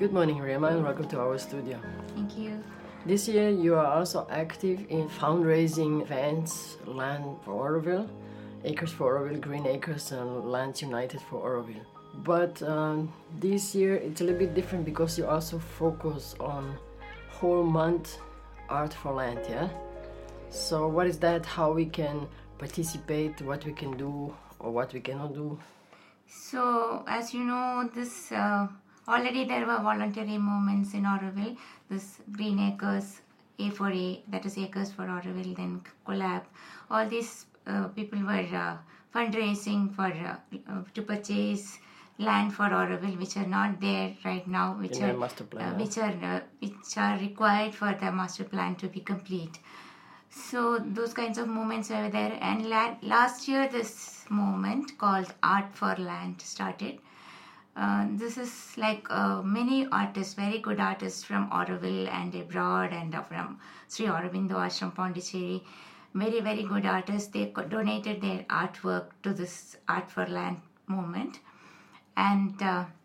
Good morning, Rema, and welcome to our studio. Thank you. This year, you are also active in fundraising events, Land for Oroville, Acres for Oroville, Green Acres, and Lands United for Oroville. But this year, it's a little bit different because you also focus on whole month Art for Land, yeah? So what is that, how we can participate, what we can do or what we cannot do? So, as you know, this already there were voluntary movements in Oroville. This Green Acres, A4A, that is Acres for Oroville, then Collab. All these people were fundraising for to purchase land for Oroville, which are not there right now, which are master plan, which are required for the master plan to be complete. So those kinds of movements were there, and last year this movement called Art for Land started. This is like many artists, very good artists from Oroville and abroad, and from Sri Aurobindo Ashram Pondicherry. Very, very good artists. They donated their artwork to this Art for Land movement. And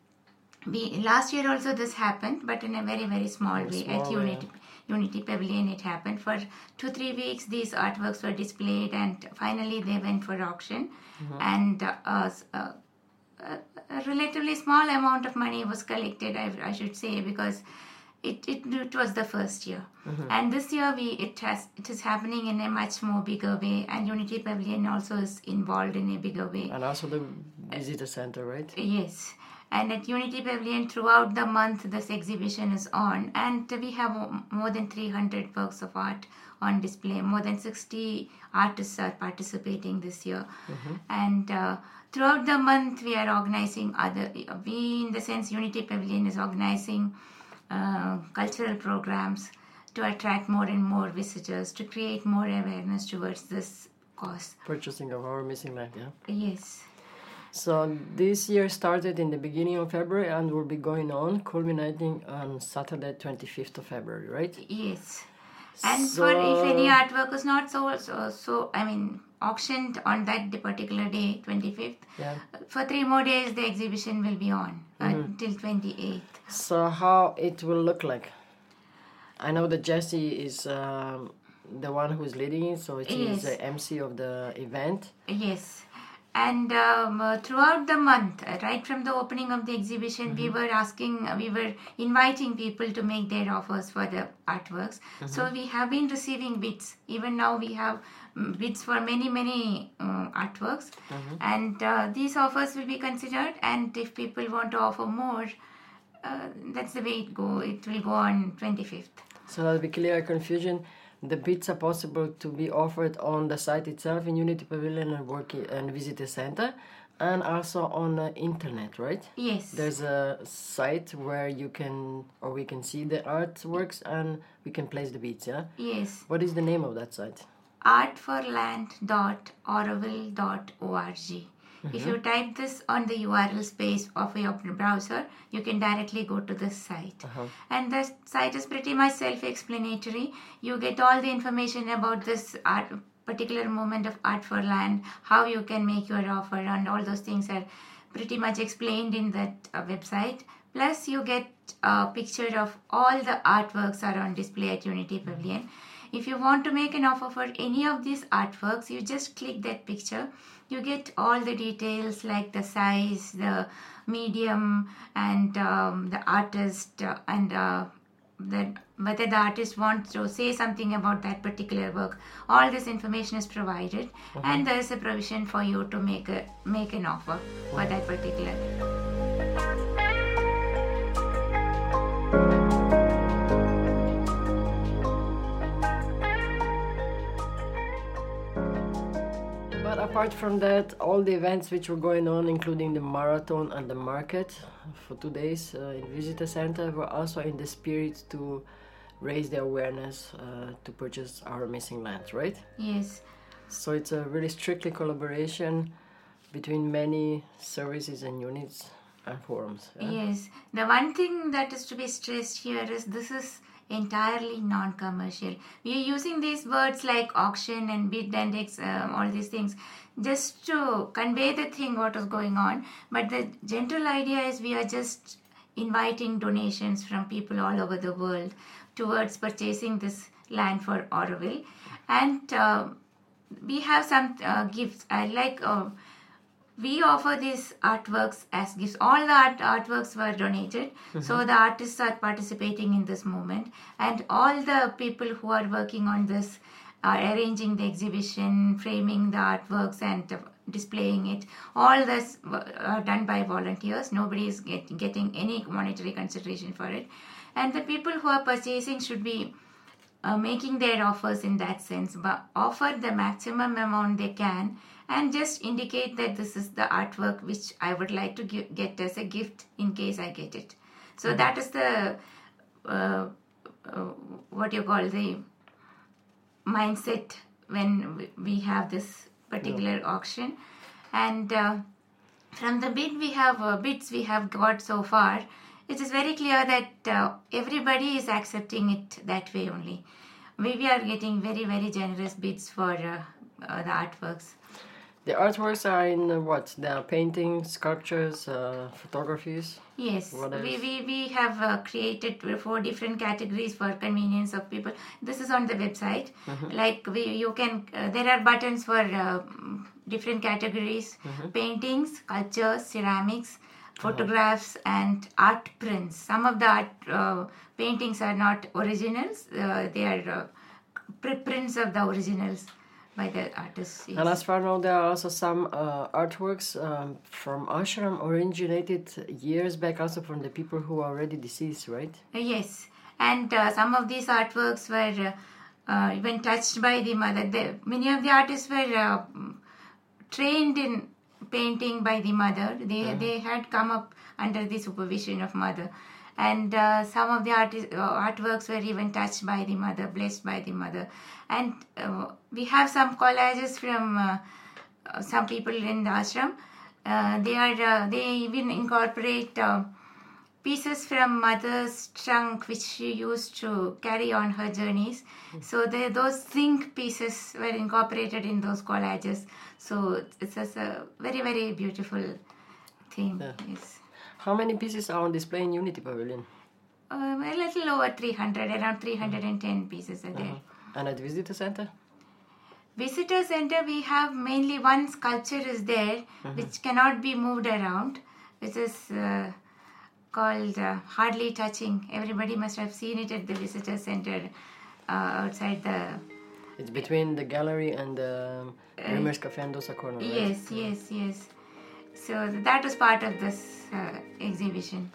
last year also this happened, but in a very, very small way at Unity Pavilion it happened. For 2-3 weeks these artworks were displayed, and finally they went for auction. And a relatively small amount of money was collected, I should say, because it was the first year. And this year it is happening in a much more bigger way, and Unity Pavilion also is involved in a bigger way. And also the visitor center, right? Yes. And at Unity Pavilion throughout the month this exhibition is on, and we have more than 300 works of art on display. More than 60 artists are participating this year. And throughout the month we are organizing Unity Pavilion is organizing cultural programs to attract more and more visitors, to create more awareness towards this cause. Purchasing of our missing land, yeah? Yes. So this year started in the beginning of February and will be going on, culminating on Saturday, 25th of February, right? Yes. And if any artwork is not auctioned on that particular day, 25th, for 3 more days the exhibition will be on until 28th. So how it will look like? I know that Jesse is the one who is leading it, so he is the MC of the event. Yes. And throughout the month, right from the opening of the exhibition, we were inviting people to make their offers for the artworks. So we have been receiving bids. Even now we have bids for many, many artworks. And these offers will be considered. And if people want to offer more, that's the way it will go on 25th. So that'll be clear confusion. The bids are possible to be offered on the site itself in Unity Pavilion and Visitor Center, and also on the internet, right? Yes. There's a site where we can see the artworks and we can place the bids, yeah? Yes. What is the name of that site? artforland.oroville.org. If you type this on the URL space of your browser, you can directly go to this site. And the site is pretty much self-explanatory. You get all the information about this particular moment of Art for Land, how you can make your offer, and all those things are pretty much explained in that website. Plus, you get a picture of all the artworks are on display at Unity Pavilion. If you want to make an offer for any of these artworks, you just click that picture. You get all the details like the size, the medium, and the artist, and whether the artist wants to say something about that particular work. All this information is provided, and there is a provision for you to make an offer for that particular. But apart from that, all the events which were going on, including the marathon and the market for 2 days in Visitor Center, were also in the spirit to raise the awareness to purchase our missing lands, right? Yes. So it's a really strictly collaboration between many services and units and forums. Yeah? Yes. The one thing that is to be stressed here is this is entirely non-commercial. We are using these words like auction and bid and all these things just to convey the thing what is going on. But the general idea is we are just inviting donations from people all over the world towards purchasing this land for Auroville. And we have some gifts. We offer these artworks as gifts. All the artworks were donated, so the artists are participating in this movement, and all the people who are working on this are arranging the exhibition, framing the artworks and displaying it. All this are done by volunteers. Nobody is getting any monetary consideration for it, and the people who are purchasing should be making their offers in that sense, but offer the maximum amount they can and just indicate that this is the artwork which I would like to get as a gift in case I get it. So that is the what you call the mindset when we have this particular auction. And from the bids we have got so far, it is very clear that everybody is accepting it that way only. We are getting very, very generous bids for the artworks. The artworks are in what? They are paintings, sculptures, photographies? Yes, we have created 4 different categories for convenience of people. This is on the website. Like there are buttons for different categories: paintings, sculptures, ceramics, photographs, and art prints. Some of the art paintings are not originals; they are prints of the originals by the artists. Yes. And as far as I know, there are also some artworks from ashram originated years back, also from the people who are already deceased, right? Yes, and some of these artworks were even touched by the mother. Many of the artists were trained in painting by the mother. They had come up under the supervision of mother, and some of the artworks were even touched by the mother, blessed by the mother. And we have some collages from some people in the ashram. They even incorporate pieces from mother's trunk which she used to carry on her journeys. So those zinc pieces were incorporated in those collages. So it's a very, very beautiful thing. Yeah. Yes. How many pieces are on display in Unity Pavilion? A little over 300, around 310 pieces are there. And at Visitor Center? Visitor Center, we have mainly one sculpture is there, which cannot be moved around, which is called Hardly Touching. Everybody must have seen it at the Visitor Center outside the... It's between the gallery and the Dreamers Cafe and Dosa Corner, right? Yes. So that was part of this exhibition.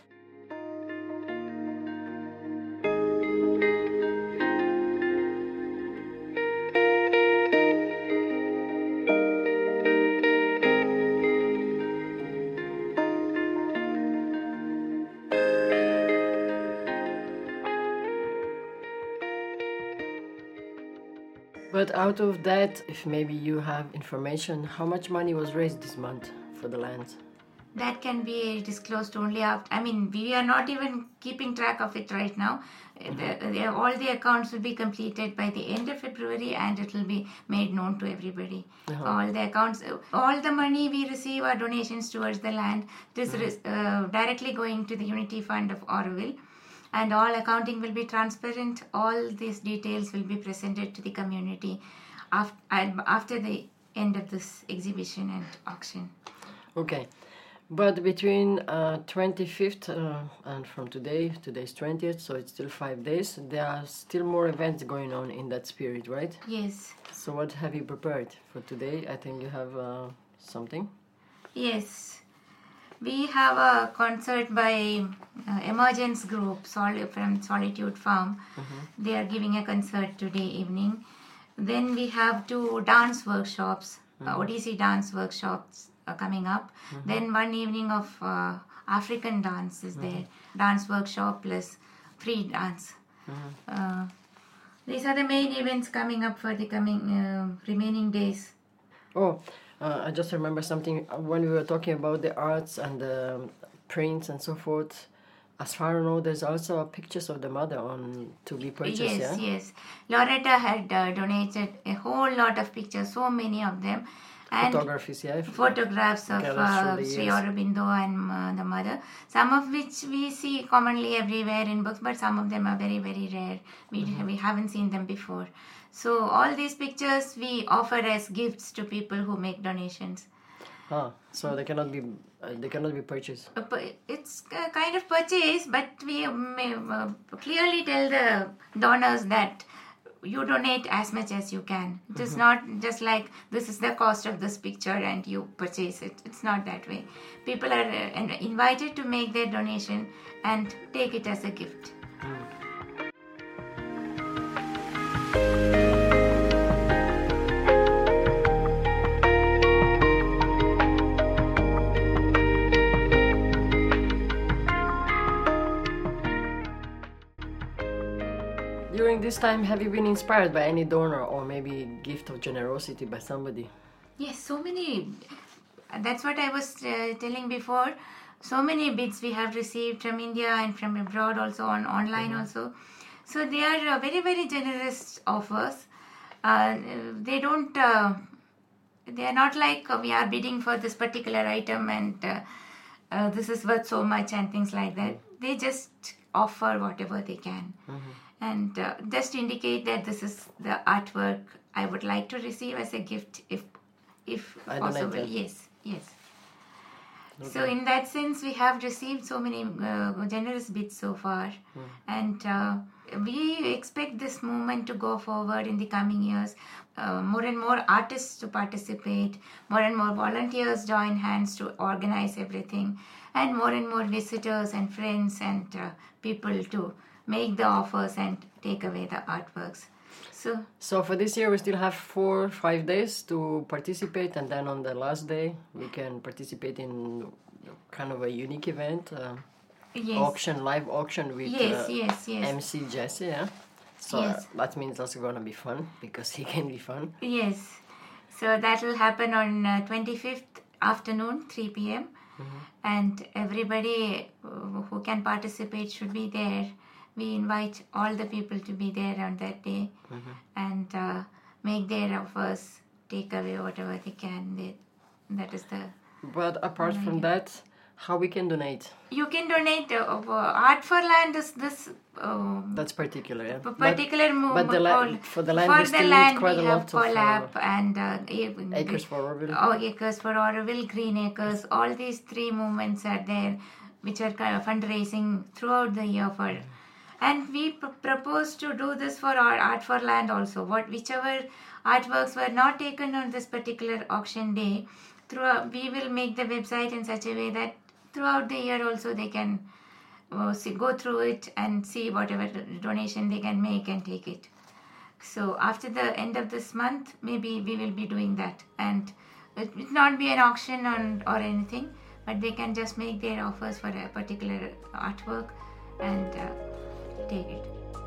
But out of that, if maybe you have information, how much money was raised this month for the lands? That can be disclosed only after. I mean, we are not even keeping track of it right now. All the accounts will be completed by the end of February, and it will be made known to everybody. All the accounts, all the money we receive are donations towards the land. This is directly going to the Unity Fund of Auroville. And all accounting will be transparent. All these details will be presented to the community after the end of this exhibition and auction. Okay. But between 25th and from today's 20th, so it's still 5 days, there are still more events going on in that spirit, right? Yes. So what have you prepared for today? I think you have something? Yes. We have a concert by Emergence Group from Solitude Farm. They are giving a concert today evening. Then we have 2 dance workshops, Odissi dance workshops coming up. Then one evening of African dance is there, dance workshop plus free dance. These are the main events coming up for the coming remaining days. I just remember something when we were talking about the arts and the prints and so forth. As far as I know, there's also pictures of the mother to be purchased. Yes. Loretta had donated a whole lot of pictures, so many of them, And photographies, yeah. Photographs of Sri Aurobindo and the mother, some of which we see commonly everywhere in books, but some of them are very, very rare. We haven't seen them before. So all these pictures we offer as gifts to people who make donations. So they cannot be purchased. It's a kind of purchase, but we clearly tell the donors that you donate as much as you can. It is not just like this is the cost of this picture and you purchase it. It's not that way. People are invited to make their donation and take it as a gift. During this time, have you been inspired by any donor or maybe gift of generosity by somebody? Yes, so many. That's what I was telling before. So many bids we have received from India and from abroad also, online also. So they are very, very generous offers. They don't. They are not like we are bidding for this particular item and this is worth so much and things like that. They just offer whatever they can. And just indicate that this is the artwork I would like to receive as a gift if possible. Yes. Okay. So in that sense, we have received so many generous bids so far, and we expect this movement to go forward in the coming years. More and more artists to participate, more and more volunteers join hands to organize everything, and more visitors and friends and people to make the offers and take away the artworks. So for this year we still have 4 or 5 days to participate, and then on the last day we can participate in kind of a unique event, live auction with MC Jesse, yeah? So that means that's gonna be fun, because he can be fun. Yes, so that will happen on 25th afternoon, 3 p.m. And everybody who can participate should be there. We invite all the people to be there on that day and make their offers, take away whatever they can. That is the. But apart from that, how we can donate? You can donate. Art for Land is this. That's particular, yeah. Particular movement. But for the land, we have Collab and Acres for Auroville. Acres for Auroville, Green Acres. All these 3 movements are there, which are kind of fundraising throughout the year for. And we propose to do this for our Art for Land also. Whichever artworks were not taken on this particular auction day, we will make the website in such a way that throughout the year also they can go through it and see whatever donation they can make and take it. So after the end of this month, maybe we will be doing that. And it will not be an auction or anything, but they can just make their offers for a particular artwork and take it.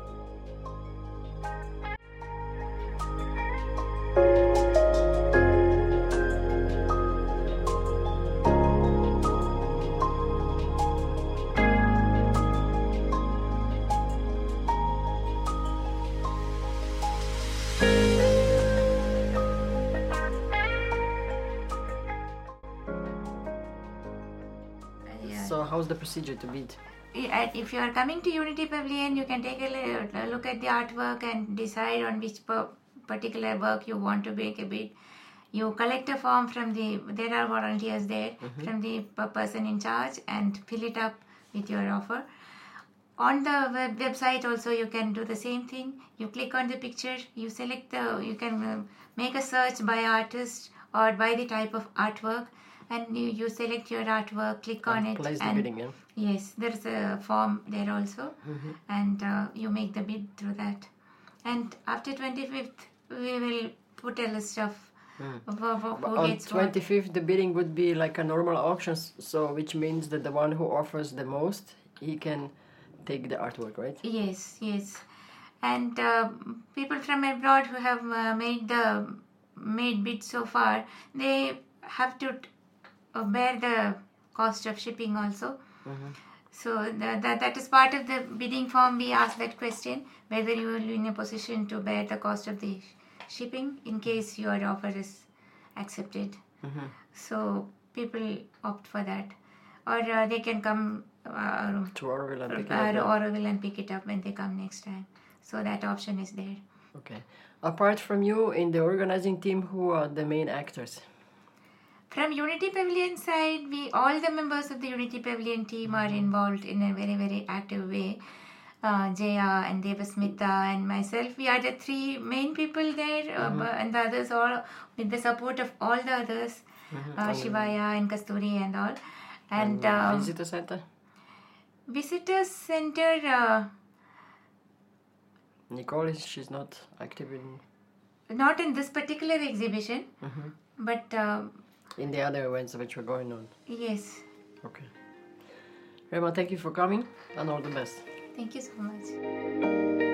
So how's the procedure to bid? If you are coming to Unity Pavilion, you can take a look at the artwork and decide on which particular work you want to make a bid. You collect a form from there are volunteers there, from the person in charge, and fill it up with your offer. On the website also you can do the same thing. You click on the picture, you select you can make a search by artist or by the type of artwork, and you select your artwork, click on it. Place the bidding, yeah? Yes, there's a form there also, and you make the bid through that. And after 25th, we will put a list of who gets what. On 25th, the bidding would be like a normal auction, so which means that the one who offers the most, he can take the artwork, right? Yes. And people from abroad who have made bids so far, they have to bear the cost of shipping also. So that is part of the bidding form. We ask that question, whether you will be in a position to bear the cost of the shipping in case your offer is accepted. Mm-hmm. So people opt for that, or they can come To Oroville and pick it up. Oroville and pick it up when they come next time. So that option is there. Okay. Apart from you in the organizing team, who are the main actors? From Unity Pavilion side, all the members of the Unity Pavilion team are involved in a very, very active way. Jaya and Devasmita and myself, we are the three main people there, and the others all with the support of all the others, Shivaya and Kasturi and all. And Visitor center? Visitor center, Nicole, she's not active in... not in this particular exhibition, but in the other events which were going on. yes. Okay. Rema, thank you for coming and all the best. Thank you so much.